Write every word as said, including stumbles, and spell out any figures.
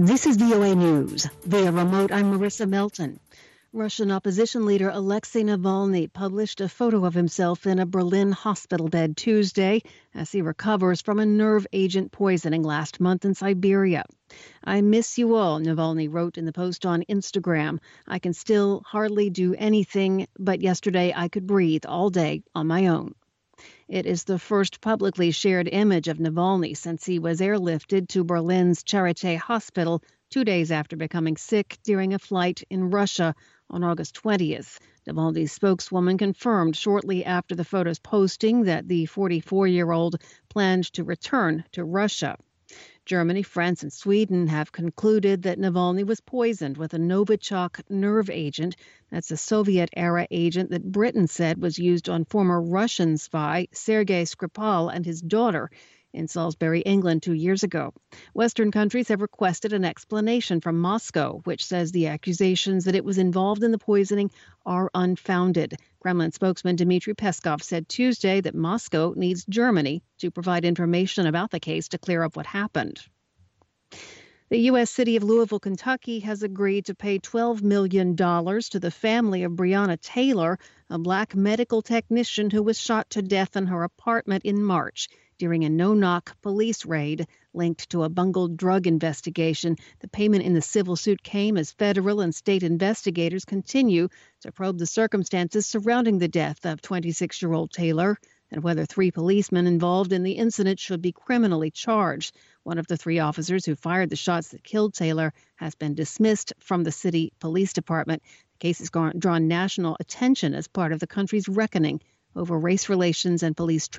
This is V O A News. Via remote, I'm Marissa Melton. Russian opposition leader Alexei Navalny published a photo of himself in a Berlin hospital bed Tuesday as he recovers from a nerve agent poisoning last month in Siberia. "I miss you all," Navalny wrote in the post on Instagram. "I can still hardly do anything, but yesterday I could breathe all day on my own." It is the first publicly shared image of Navalny since he was airlifted to Berlin's Charité Hospital two days after becoming sick during a flight in Russia on August twentieth. Navalny's spokeswoman confirmed shortly after the photo's posting that the forty-four-year-old planned to return to Russia. Germany, France, and Sweden have concluded that Navalny was poisoned with a Novichok nerve agent. That's a Soviet-era agent that Britain said was used on former Russian spy Sergei Skripal and his daughter in Salisbury, England, two years ago. Western countries have requested an explanation from Moscow, which says the accusations that it was involved in the poisoning are unfounded. Kremlin spokesman Dmitry Peskov said Tuesday that Moscow needs Germany to provide information about the case to clear up what happened. The U S city of Louisville, Kentucky, has agreed to pay twelve million dollars to the family of Breonna Taylor, a black medical technician who was shot to death in her apartment in March during a no-knock police raid linked to a bungled drug investigation. The payment in the civil suit came as federal and state investigators continue to probe the circumstances surrounding the death of twenty-six-year-old Taylor and whether three policemen involved in the incident should be criminally charged. One of the three officers who fired the shots that killed Taylor has been dismissed from the city police department. The case has drawn national attention as part of the country's reckoning over race relations and police treatment